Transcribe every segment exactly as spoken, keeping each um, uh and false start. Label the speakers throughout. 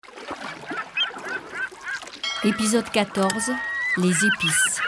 Speaker 1: Épisode quatorze, les épices.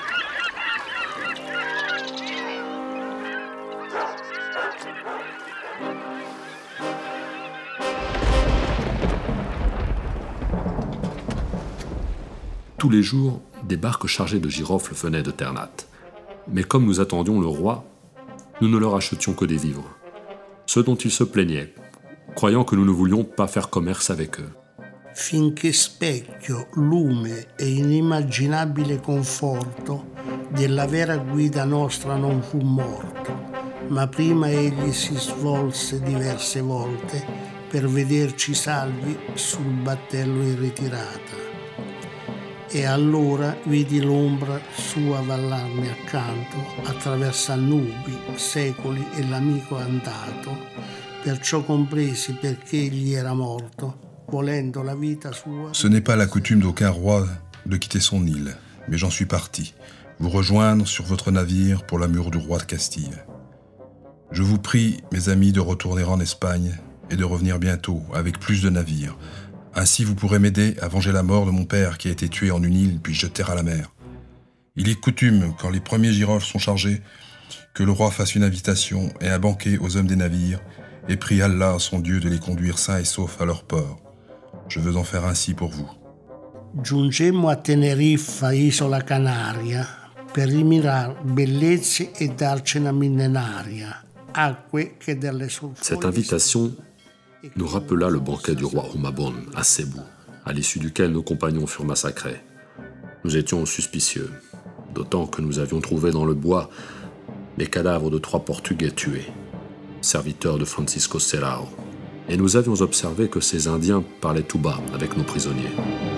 Speaker 2: Tous les jours, des barques chargées de girofles venaient de Ternate. Mais comme nous attendions le roi, nous ne leur achetions que des vivres. Ce dont ils se plaignaient, croyant que nous ne voulions pas faire commerce avec eux.
Speaker 3: Finché specchio, lume e inimmaginabile conforto della vera guida nostra non fu morto, ma prima egli si svolse diverse volte per vederci salvi sul battello in ritirata. E allora vidi l'ombra sua vallarmi accanto, attraverso nubi, secoli e l'amico andato, perciò compresi perché egli era morto.
Speaker 4: Ce n'est pas la coutume d'aucun roi de quitter son île, mais j'en suis parti, vous rejoindre sur votre navire pour l'amour du roi de Castille. Je vous prie, mes amis, de retourner en Espagne et de revenir bientôt avec plus de navires. Ainsi vous pourrez m'aider à venger la mort de mon père qui a été tué en une île puis jeté à la mer. Il est coutume, quand les premiers girofles sont chargés, que le roi fasse une invitation et un banquet aux hommes des navires et prie Allah, son Dieu, de les conduire sains et saufs à leur port. Je veux en faire ainsi pour vous.
Speaker 3: Giungemmo a Teneriffa, isola Canaria, per rimirar bellezze e darcene millenaria, acque che delle sulfuri...
Speaker 2: Cette invitation nous rappela le banquet du roi Humabon à Cebu, à l'issue duquel nos compagnons furent massacrés. Nous étions suspicieux, d'autant que nous avions trouvé dans le bois les cadavres de trois Portugais tués, serviteurs de Francisco Serrao. Et nous avions observé que ces Indiens parlaient tout bas avec nos prisonniers.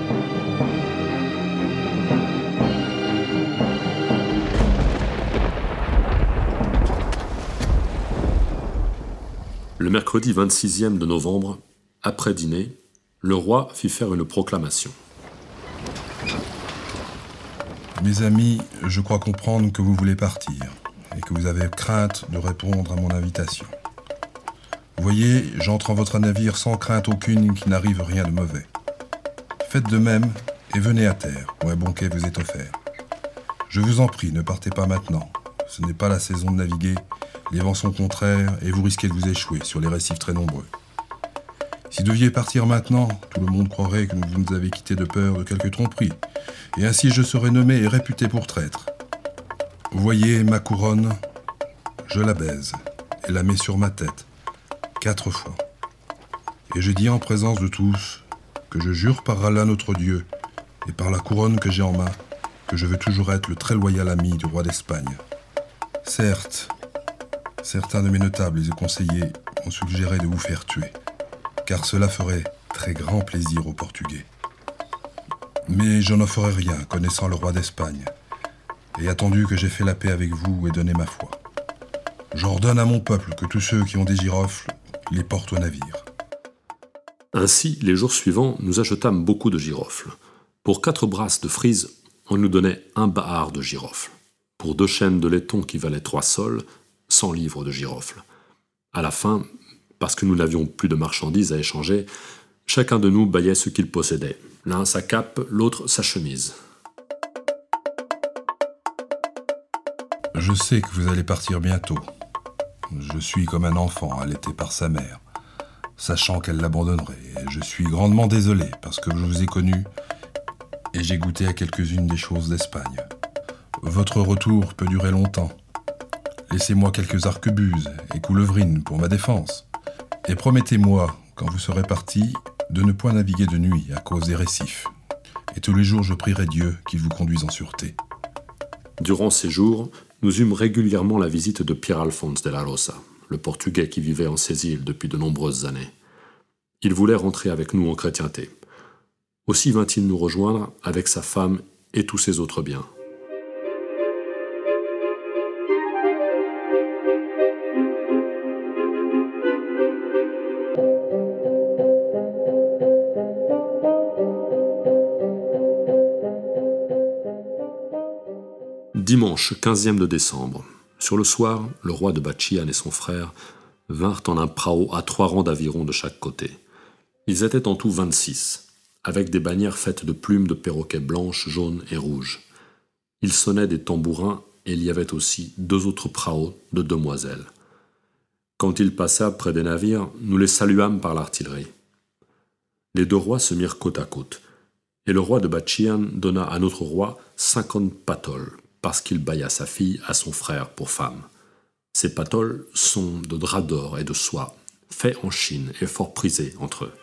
Speaker 2: Le mercredi vingt-sixième de novembre, après dîner, le roi fit faire une proclamation.
Speaker 4: Mes amis, je crois comprendre que vous voulez partir et que vous avez crainte de répondre à mon invitation. Voyez, j'entre en votre navire sans crainte aucune qu'il n'arrive rien de mauvais. Faites de même et venez à terre, où un banquet vous est offert. Je vous en prie, ne partez pas maintenant. Ce n'est pas la saison de naviguer, les vents sont contraires et vous risquez de vous échouer sur les récifs très nombreux. Si vous deviez partir maintenant, tout le monde croirait que vous nous avez quittés de peur de quelque tromperie, et ainsi je serais nommé et réputé pour traître. Voyez ma couronne, je la baise et la mets sur ma tête. Quatre fois. Et je dis en présence de tous que je jure par Allah notre Dieu et par la couronne que j'ai en main que je veux toujours être le très loyal ami du roi d'Espagne. Certes, certains de mes notables et conseillers ont suggéré de vous faire tuer, car cela ferait très grand plaisir aux Portugais. Mais je n'en ferai rien, connaissant le roi d'Espagne, et attendu que j'ai fait la paix avec vous et donné ma foi. J'ordonne à mon peuple que tous ceux qui ont des girofles les portent au navire.
Speaker 2: Ainsi, les jours suivants, nous achetâmes beaucoup de girofles. Pour quatre brasses de frise, on nous donnait un bahar de girofles. Pour deux chaînes de laiton qui valaient trois sols, cent livres de girofles. À la fin, parce que nous n'avions plus de marchandises à échanger, chacun de nous baillait ce qu'il possédait. L'un sa cape, l'autre sa chemise.
Speaker 4: Je sais que vous allez partir bientôt. Je suis comme un enfant allaité par sa mère, sachant qu'elle l'abandonnerait. Et je suis grandement désolé parce que je vous ai connu et j'ai goûté à quelques-unes des choses d'Espagne. Votre retour peut durer longtemps. Laissez-moi quelques arquebuses et coulevrines pour ma défense. Et promettez-moi, quand vous serez parti, de ne point naviguer de nuit à cause des récifs. Et tous les jours, je prierai Dieu qu'il vous conduise en sûreté.
Speaker 2: Durant ces jours, nous eûmes régulièrement la visite de Pierre Alphonse de la Rosa, le Portugais qui vivait en ces îles depuis de nombreuses années. Il voulait rentrer avec nous en chrétienté. Aussi vint-il nous rejoindre avec sa femme et tous ses autres biens. Dimanche quinzième de décembre. Sur le soir, le roi de Batchian et son frère vinrent en un prao à trois rangs d'avirons de chaque côté. Ils étaient en tout vingt-six, avec des bannières faites de plumes de perroquets blanches, jaunes et rouges. Ils sonnaient des tambourins et il y avait aussi deux autres praos de demoiselles. Quand ils passèrent près des navires, nous les saluâmes par l'artillerie. Les deux rois se mirent côte à côte, et le roi de Batchian donna à notre roi cinquante patoles, parce qu'il bailla sa fille à son frère pour femme. Ces patoles sont de drap d'or et de soie, faits en Chine et fort prisés entre eux.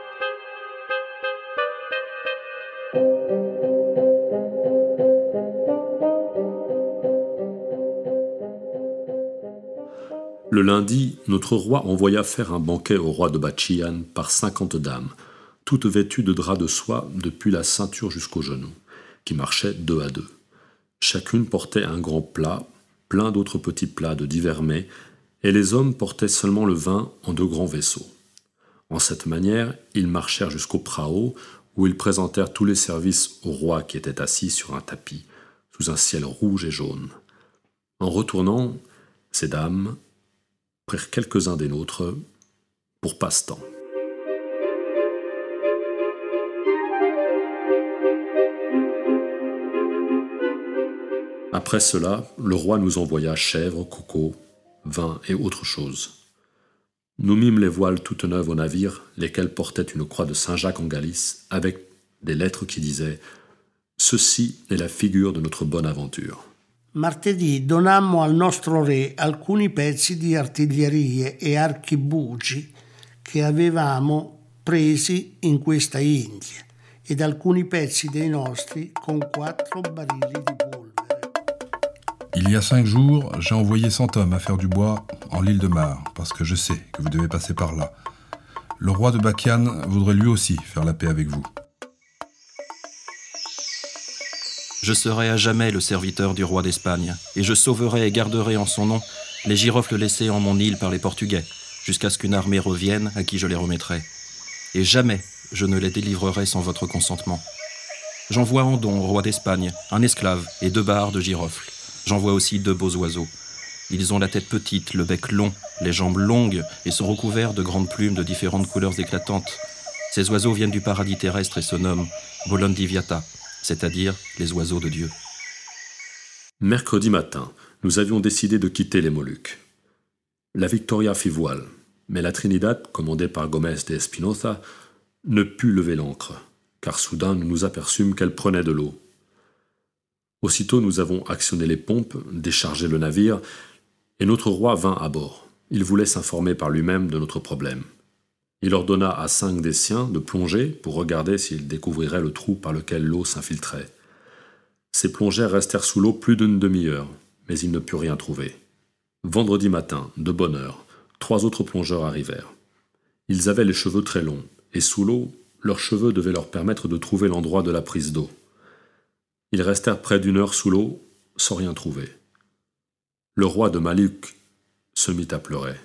Speaker 2: Le lundi, notre roi envoya faire un banquet au roi de Batchian par cinquante dames, toutes vêtues de drap de soie depuis la ceinture jusqu'aux genoux, qui marchaient deux à deux. Chacune portait un grand plat, plein d'autres petits plats de divers mets, et les hommes portaient seulement le vin en de grands vaisseaux. En cette manière, ils marchèrent jusqu'au prao, où ils présentèrent tous les services au roi qui était assis sur un tapis, sous un ciel rouge et jaune. En retournant, ces dames prirent quelques-uns des nôtres pour passe-temps. Après cela, le roi nous envoya chèvres, cocos, vin et autres choses. Nous mîmes les voiles toutes neuves au navire, lesquelles portaient une croix de Saint-Jacques en Galice, avec des lettres qui disaient « Ceci est la figure de notre bonne aventure ».
Speaker 3: Martedì donammo al nostro re alcuni pezzi di artiglierie e archibugi che avevamo presi in questa India ed alcuni pezzi dei nostri con quattro barili di polvere.
Speaker 4: Il y a cinq jours, j'ai envoyé cent hommes à faire du bois en l'île de Mar, parce que je sais que vous devez passer par là. Le roi de Batchian voudrait lui aussi faire la paix avec vous.
Speaker 5: Je serai à jamais le serviteur du roi d'Espagne, et je sauverai et garderai en son nom les girofles laissés en mon île par les Portugais, jusqu'à ce qu'une armée revienne à qui je les remettrai. Et jamais je ne les délivrerai sans votre consentement. J'envoie en don au roi d'Espagne un esclave et deux barres de girofles. J'envoie aussi deux beaux oiseaux. Ils ont la tête petite, le bec long, les jambes longues et sont recouverts de grandes plumes de différentes couleurs éclatantes. Ces oiseaux viennent du paradis terrestre et se nomment Bolondiviata, c'est-à-dire les oiseaux de Dieu.
Speaker 2: Mercredi matin, nous avions décidé de quitter les Moluques. La Victoria fit voile, mais la Trinidad, commandée par Gomez de Espinosa, ne put lever l'ancre, car soudain nous nous aperçûmes qu'elle prenait de l'eau. Aussitôt nous avons actionné les pompes, déchargé le navire, et notre roi vint à bord. Il voulait s'informer par lui-même de notre problème. Il ordonna à cinq des siens de plonger pour regarder s'ils découvriraient le trou par lequel l'eau s'infiltrait. Ces plongeurs restèrent sous l'eau plus d'une demi-heure, mais ils ne purent rien trouver. Vendredi matin, de bonne heure, trois autres plongeurs arrivèrent. Ils avaient les cheveux très longs, et sous l'eau, leurs cheveux devaient leur permettre de trouver l'endroit de la prise d'eau. Ils restèrent près d'une heure sous l'eau, sans rien trouver. Le roi de Maluc se mit à pleurer.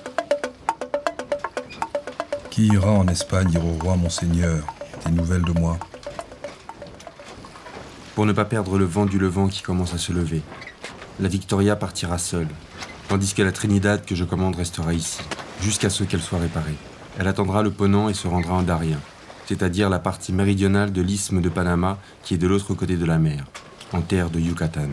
Speaker 4: Qui ira en Espagne dire au roi, mon seigneur, des nouvelles de moi?
Speaker 6: Pour ne pas perdre le vent du Levant qui commence à se lever, la Victoria partira seule, tandis que la Trinidad que je commande restera ici, jusqu'à ce qu'elle soit réparée. Elle attendra le Ponant et se rendra en Darien, c'est-à-dire la partie méridionale de l'isthme de Panama qui est de l'autre côté de la mer, en terre de Yucatan.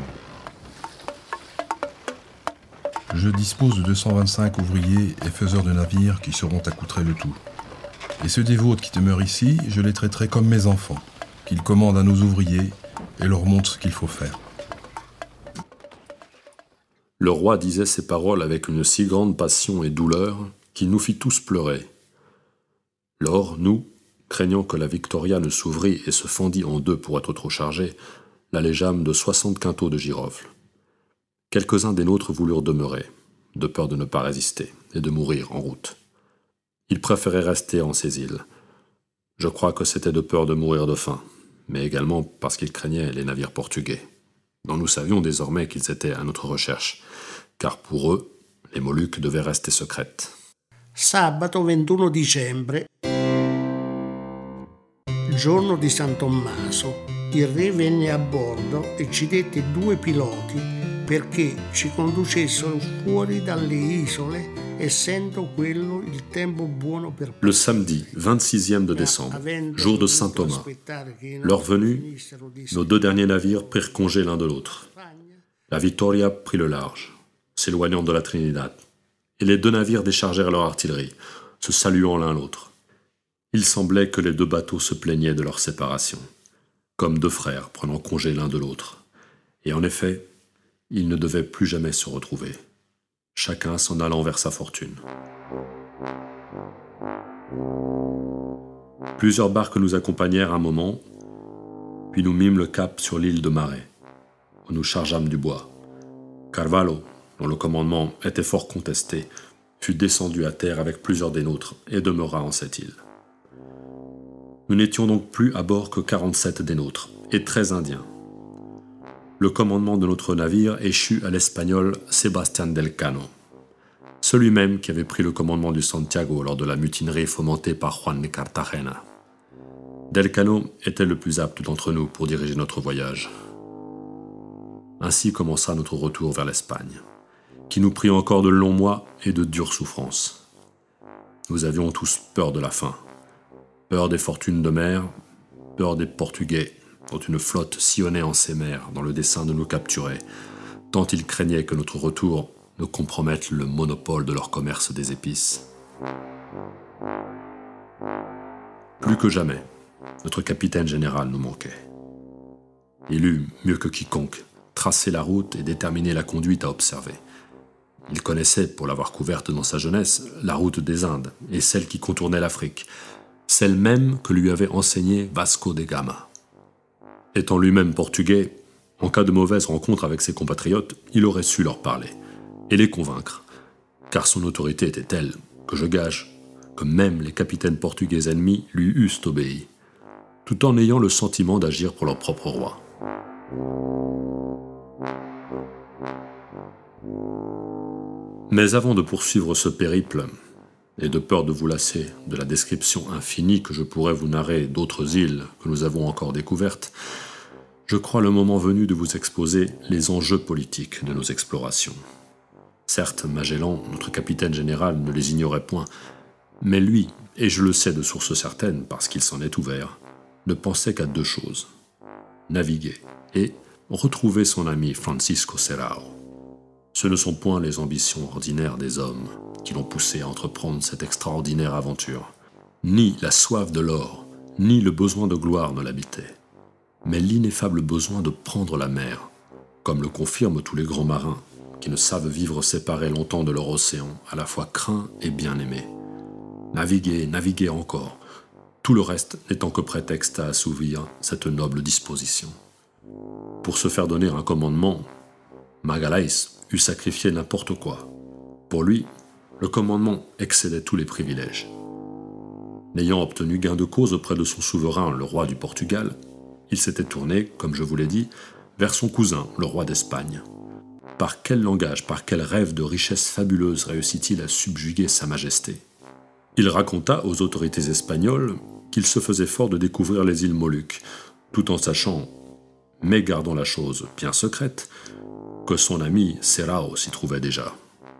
Speaker 4: Je dispose de deux cent vingt-cinq ouvriers et faiseurs de navires qui seront accoutrés le tout. Et ceux des vôtres qui demeurent ici, je les traiterai comme mes enfants, qu'ils commandent à nos ouvriers et leur montrent ce qu'il faut faire.
Speaker 2: Le roi disait ces paroles avec une si grande passion et douleur qu'il nous fit tous pleurer. Lors, nous, craignant que la Victoria ne s'ouvrît et se fendît en deux pour être trop chargée, l'allégeâmes de soixante quintaux de girofle. Quelques-uns des nôtres voulurent demeurer, de peur de ne pas résister et de mourir en route. Ils préféraient rester en ces îles. Je crois que c'était de peur de mourir de faim, mais également parce qu'ils craignaient les navires portugais, dont nous savions désormais qu'ils étaient à notre recherche, car pour eux, les Moluques devaient rester secrètes.
Speaker 3: Sabato ventuno dicembre, giorno di San Tommaso, il re venne a bordo e ci dette due piloti perché ci conducessero fuori dalle isole, essendo quello il tempo buono per...
Speaker 2: Le samedi vingt-sixième de décembre, jour de Saint Thomas, l'heure venue, nos deux derniers navires prirent congé l'un de l'autre. La Victoria prit le large, s'éloignant de la Trinidad, et les deux navires déchargèrent leur artillerie, se saluant l'un l'autre. Il semblait que les deux bateaux se plaignaient de leur séparation, comme deux frères prenant congé l'un de l'autre. Et en effet, ils ne devaient plus jamais se retrouver, chacun s'en allant vers sa fortune. Plusieurs barques nous accompagnèrent un moment, puis nous mîmes le cap sur l'île de Marais, où nous chargeâmes du bois. Carvalho, dont le commandement était fort contesté, fut descendu à terre avec plusieurs des nôtres et demeura en cette île. Nous n'étions donc plus à bord que quarante-sept des nôtres, et treize Indiens. Le commandement de notre navire échut à l'Espagnol Sebastián del Cano, celui-même qui avait pris le commandement du Santiago lors de la mutinerie fomentée par Juan de Cartagena. Del Cano était le plus apte d'entre nous pour diriger notre voyage. Ainsi commença notre retour vers l'Espagne, qui nous prit encore de longs mois et de dures souffrances. Nous avions tous peur de la faim, peur des fortunes de mer, peur des Portugais, dont une flotte sillonnait en ces mers dans le dessein de nous capturer, tant ils craignaient que notre retour ne compromette le monopole de leur commerce des épices. Plus que jamais, notre capitaine général nous manquait. Il eut, mieux que quiconque, tracé la route et déterminé la conduite à observer. Il connaissait, pour l'avoir couverte dans sa jeunesse, la route des Indes et celle qui contournait l'Afrique, celle même que lui avait enseignée Vasco de Gama. Étant lui-même portugais, en cas de mauvaise rencontre avec ses compatriotes, il aurait su leur parler et les convaincre, car son autorité était telle que je gage que même les capitaines portugais ennemis lui eussent obéi, tout en ayant le sentiment d'agir pour leur propre roi. Mais avant de poursuivre ce périple, et de peur de vous lasser de la description infinie que je pourrais vous narrer d'autres îles que nous avons encore découvertes, je crois le moment venu de vous exposer les enjeux politiques de nos explorations. Certes, Magellan, notre capitaine général, ne les ignorait point, mais lui, et je le sais de sources certaines parce qu'il s'en est ouvert, ne pensait qu'à deux choses: naviguer et retrouver son ami Francisco Serrao. Ce ne sont point les ambitions ordinaires des hommes qui l'ont poussé à entreprendre cette extraordinaire aventure. Ni la soif de l'or, ni le besoin de gloire ne l'habitaient, mais l'ineffable besoin de prendre la mer, comme le confirment tous les grands marins qui ne savent vivre séparés longtemps de leur océan, à la fois craint et bien-aimé. Naviguer, naviguer encore, tout le reste n'étant que prétexte à assouvir cette noble disposition. Pour se faire donner un commandement, Magalhães eût sacrifié n'importe quoi. Pour lui, le commandement excédait tous les privilèges. N'ayant obtenu gain de cause auprès de son souverain, le roi du Portugal, il s'était tourné, comme je vous l'ai dit, vers son cousin, le roi d'Espagne. Par quel langage, par quel rêve de richesse fabuleuse réussit-il à subjuguer sa majesté? Il raconta aux autorités espagnoles qu'il se faisait fort de découvrir les îles Moluques, tout en sachant, mais gardant la chose bien secrète, que son ami Serrao s'y trouvait déjà.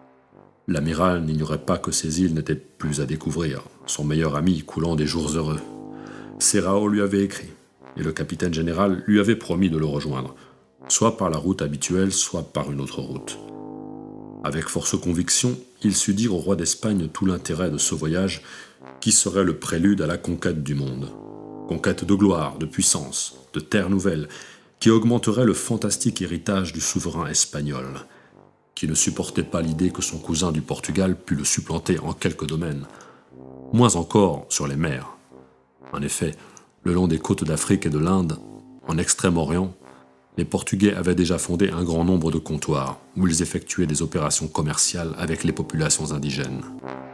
Speaker 2: L'amiral n'ignorait pas que ces îles n'étaient plus à découvrir, son meilleur ami coulant des jours heureux. Serrao lui avait écrit, et le capitaine général lui avait promis de le rejoindre, soit par la route habituelle, soit par une autre route. Avec force conviction, il sut dire au roi d'Espagne tout l'intérêt de ce voyage qui serait le prélude à la conquête du monde. Conquête de gloire, de puissance, de terres nouvelles, qui augmenterait le fantastique héritage du souverain espagnol, qui ne supportait pas l'idée que son cousin du Portugal pût le supplanter en quelques domaines, moins encore sur les mers. En effet, le long des côtes d'Afrique et de l'Inde, en Extrême-Orient, les Portugais avaient déjà fondé un grand nombre de comptoirs où ils effectuaient des opérations commerciales avec les populations indigènes.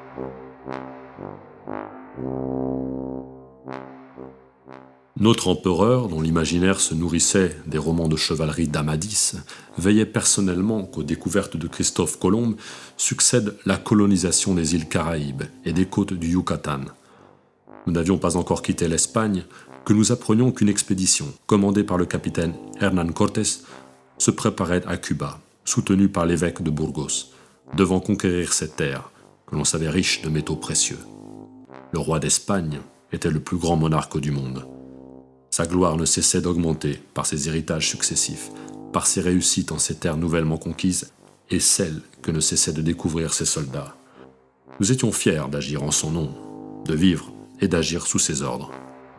Speaker 2: Notre empereur, dont l'imaginaire se nourrissait des romans de chevalerie d'Amadis, veillait personnellement qu'aux découvertes de Christophe Colomb succède la colonisation des îles Caraïbes et des côtes du Yucatan. Nous n'avions pas encore quitté l'Espagne que nous apprenions qu'une expédition, commandée par le capitaine Hernán Cortés, se préparait à Cuba, soutenu par l'évêque de Burgos, devant conquérir cette terre, que l'on savait riche de métaux précieux. Le roi d'Espagne était le plus grand monarque du monde. Sa gloire ne cessait d'augmenter par ses héritages successifs, par ses réussites en ces terres nouvellement conquises et celles que ne cessaient de découvrir ses soldats. Nous étions fiers d'agir en son nom, de vivre et d'agir sous ses ordres.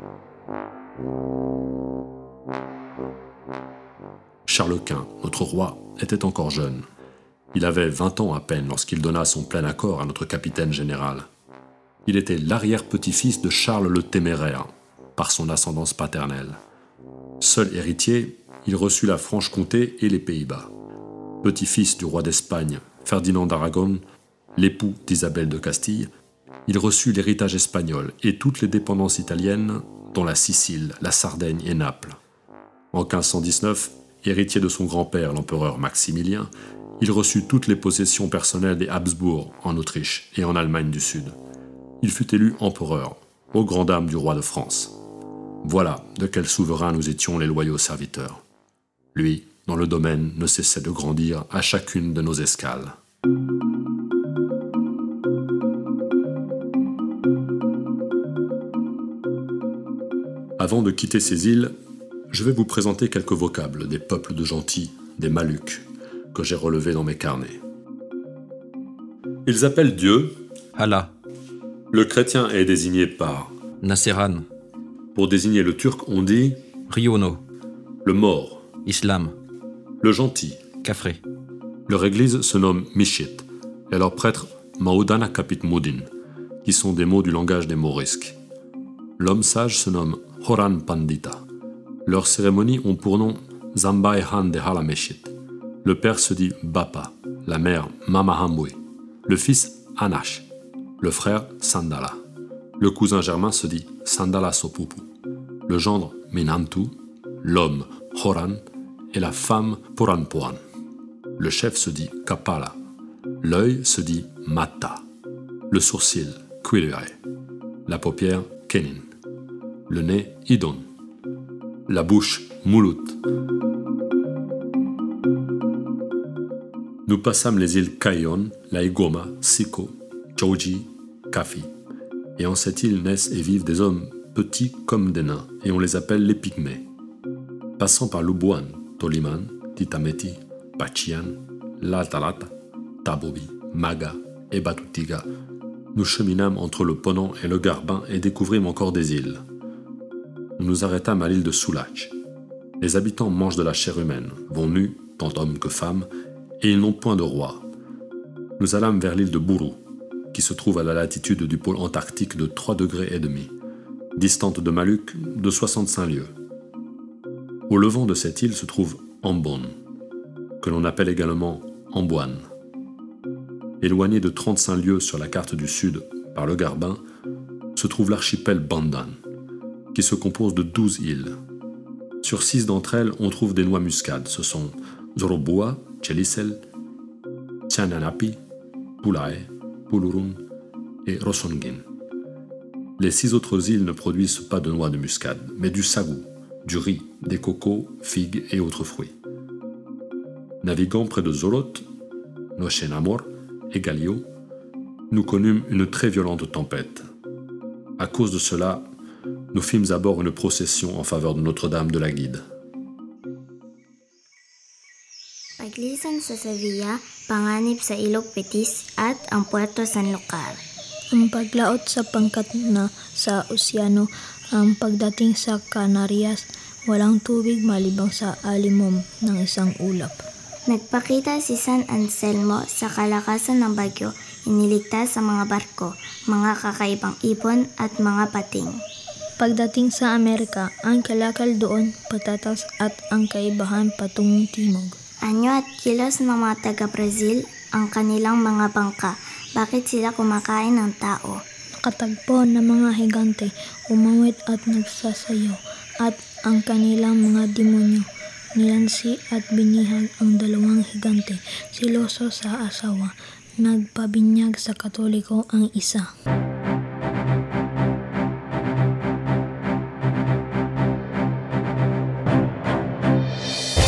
Speaker 2: Charles Quint, notre roi, était encore jeune. Il avait vingt ans à peine lorsqu'il donna son plein accord à notre capitaine général. Il était l'arrière-petit-fils de Charles le Téméraire, par son ascendance paternelle. Seul héritier, il reçut la Franche-Comté et les Pays-Bas. Petit-fils du roi d'Espagne, Ferdinand d'Aragon, l'époux d'Isabelle de Castille, il reçut l'héritage espagnol et toutes les dépendances italiennes, dont la Sicile, la Sardaigne et Naples. En quinze cent dix-neuf, héritier de son grand-père, l'empereur Maximilien, il reçut toutes les possessions personnelles des Habsbourg en Autriche et en Allemagne du Sud. Il fut élu empereur, aux grandes dames du roi de France. Voilà de quel souverain nous étions les loyaux serviteurs. Lui, dans le domaine, ne cessait de grandir à chacune de nos escales. Avant de quitter ces îles, je vais vous présenter quelques vocables des peuples de gentils, des Maluks, que j'ai relevés dans mes carnets. Ils appellent Dieu
Speaker 5: Allah,
Speaker 2: Le chrétien est désigné par
Speaker 5: Nasseran,
Speaker 2: Pour désigner le turc, on dit
Speaker 5: Riono,
Speaker 2: le mort,
Speaker 5: Islam,
Speaker 2: le gentil.
Speaker 5: Kafré.
Speaker 2: Leur église se nomme Mishit et leurs prêtres Maoudana Kapit Moudin, qui sont des mots du langage des Morisques. L'homme sage se nomme Horan Pandita. Leurs cérémonies ont pour nom Zambai Han de Halameshit. Le père se dit Bapa, la mère Mama Hambwe, le fils Anash, le frère Sandala. Le cousin germain se dit Sandala Sopupu, le gendre Minantu, l'homme Horan et la femme Puranpuan. Le chef se dit Kapala, l'œil se dit Mata, le sourcil Quilure, la paupière Kenin, le nez Idon, la bouche Mulut. Nous passâmes les îles Kayon, Laigoma, Siko, Choji, Kafi. Et en cette île naissent et vivent des hommes petits comme des nains, et on les appelle les Pygmées. Passant par Lubuan, Toliman, Titameti, Pachian, Laltalata, Tabobi, Maga et Batutiga, nous cheminâmes entre le Ponant et le Garbin et découvrîmes encore des îles. Nous nous arrêtâmes à l'île de Soulach. Les habitants mangent de la chair humaine, vont nus, tant hommes que femmes, et ils n'ont point de roi. Nous allâmes vers l'île de Buru, qui se trouve à la latitude du pôle antarctique de trois degrés et demi, distante de Maluc de soixante-cinq lieues. Au levant de cette île se trouve Ambon, que l'on appelle également Amboine. Éloigné de trente-cinq lieues sur la carte du Sud par le Garbin, se trouve l'archipel Bandan, qui se compose de douze îles. Sur six d'entre elles, on trouve des noix muscades. Ce sont Zorobua, Chelisel, Tiananapi, Pulae, Pulurun et Rosongin. Les six autres îles ne produisent pas de noix de muscade, mais du sagou, du riz, des cocos, figues et autres fruits. Naviguant près de Zorot, Nochenamor et Galio, nous connûmes une très violente tempête. À cause de cela, nous fîmes à bord une procession en faveur de Notre-Dame de la Guide.
Speaker 7: Paglisan sa Sevilla, panganib sa Ilog Betis at ang Puerto Sanlúcar.
Speaker 8: Ang paglaot sa pangkat na sa oceano, ang pagdating sa Canarias, walang tubig malibang sa alimom ng isang ulap.
Speaker 7: Nagpakita si San Anselmo sa kalakasan ng bagyo, iniligtas sa mga barko, mga kakaibang ibon at mga pating.
Speaker 8: Pagdating sa Amerika, ang kalakal doon patatas at ang kaibahan patungong timog.
Speaker 7: Anyo at kilos ng mga taga-Brazil ang kanilang mga bangka. Bakit sila kumakain ng tao?
Speaker 8: Nakatagpo ng mga higante, umawit at nagsasayaw, at ang kanilang mga demonyo. Nilansi at binihag ang dalawang higante, siloso sa asawa. Nagpabinyag sa Katoliko ang isa.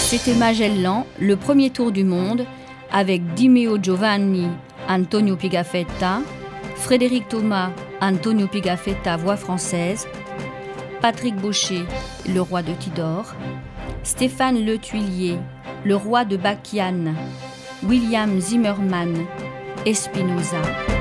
Speaker 1: C'était Magellan, le premier tour du monde, avec Dimeo Giovanni, Antonio Pigafetta, Frédéric Thomas, Antonio Pigafetta, voix française, Patrick Baucher, le roi de Tidor, Stéphane Le Tuillier, le roi de Bachiane, William Zimmermann, Espinoza.